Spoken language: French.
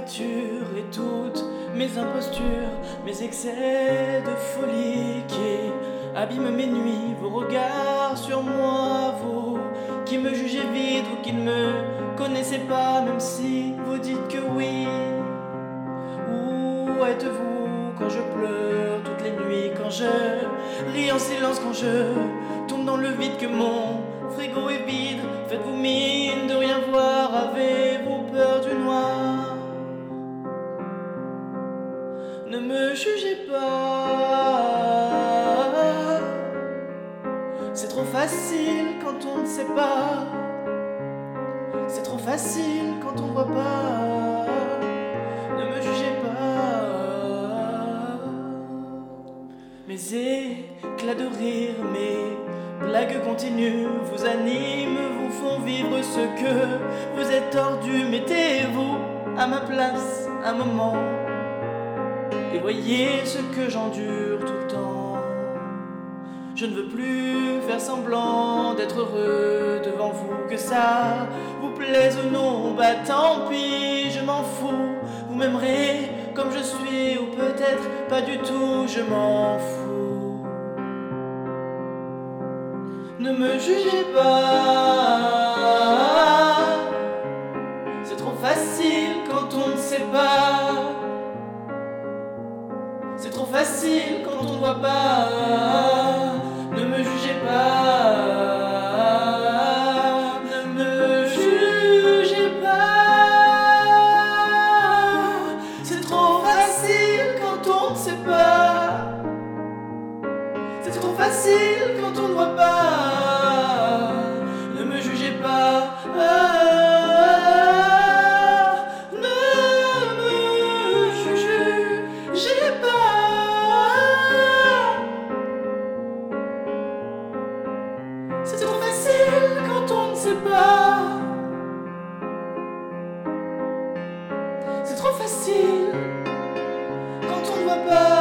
nature et toutes mes impostures, mes excès de folie qui abîment mes nuits, vos regards sur moi, vous qui me jugez vide, vous qui ne me connaissez pas, même si vous dites que oui. Où êtes-vous quand je pleure toutes les nuits, quand je ris en silence, quand je tombe dans le vide, que mon frigo est vide? Faites-vous mine de rien voir? Avez-vous peur du noir? Ne me jugez pas, c'est trop facile quand on ne sait pas. C'est trop facile quand on voit pas. Ne me jugez pas. Mes éclats de rire, mes blagues continues vous animent, vous font vivre ce que vous êtes tordu. Mettez-vous à ma place un moment et voyez ce que j'endure tout le temps. Je ne veux plus faire semblant d'être heureux devant vous, que ça vous plaise ou non, bah tant pis, je m'en fous. Vous m'aimerez comme je suis ou peut-être pas du tout, je m'en fous. Ne me jugez pas, c'est trop facile quand on ne sait pas. C'est trop facile quand on ne voit pas. Ne me jugez pas, ne me jugez pas. C'est trop facile quand on ne sait pas. C'est trop facile quand on ne voit pas. Ne me jugez pas. C'est trop facile quand on ne sait pas. C'est trop facile quand on ne voit pas.